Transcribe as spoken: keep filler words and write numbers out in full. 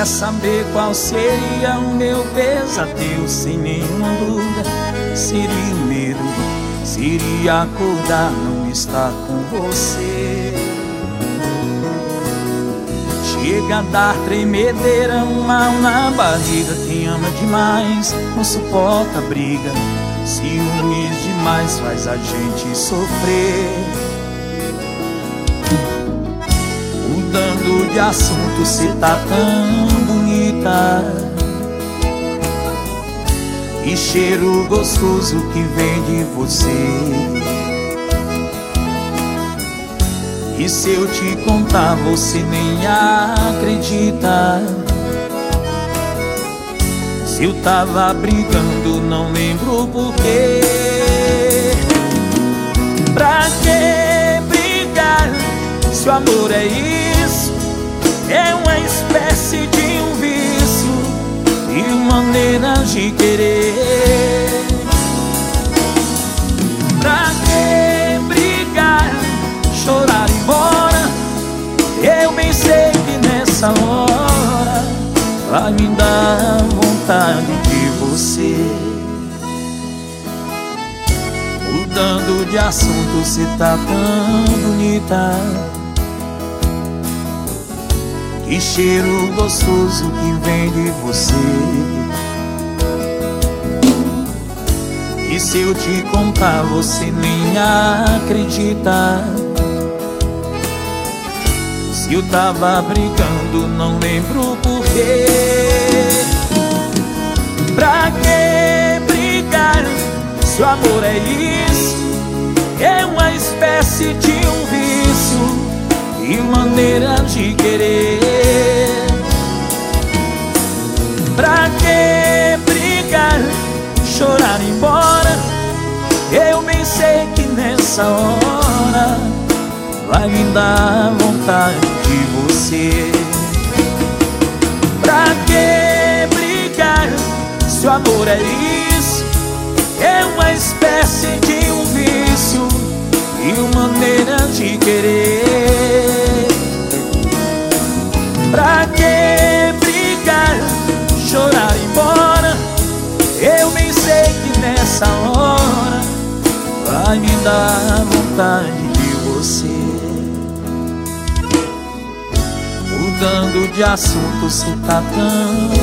Quer saber qual seria o meu pesadelo? Sem nenhuma dúvida, seria o medo, seria acordar, não estar com você. Chega a dar tremedeira, um mal na barriga. Quem ama demais não suporta briga. Ciúmes demais faz a gente sofrer. Mudando de assunto, cê tá tão bonita. E cheiro gostoso que vem de você. E se eu te contar, você nem acredita. Se eu tava brigando, não lembro porquê. Pra que brigar, se o amor é isso? É uma espécie de um vício e maneiras de querer. Pra que brigar, chorar e embora? Eu bem sei que nessa hora vai me dar vontade de você. Mudando de assunto, cê tá tão bonita. Que cheiro gostoso que vem de você. E se eu te contar, você nem acredita. Se eu tava brigando, não lembro porquê. Pra que brigar, se o amor é isso? É uma espécie de um vício e maneira de querer. Pra que brigar, chorar e embora? Eu bem sei que nessa hora vai me dar vontade de você. Pra que brigar, se o amor é isso? É uma espécie de um vício e uma maneira de querer. Pra que brigar, chorar e embora? Eu bem sei que nessa hora vai me dar vontade de você. Mudando de assunto, cê tá tão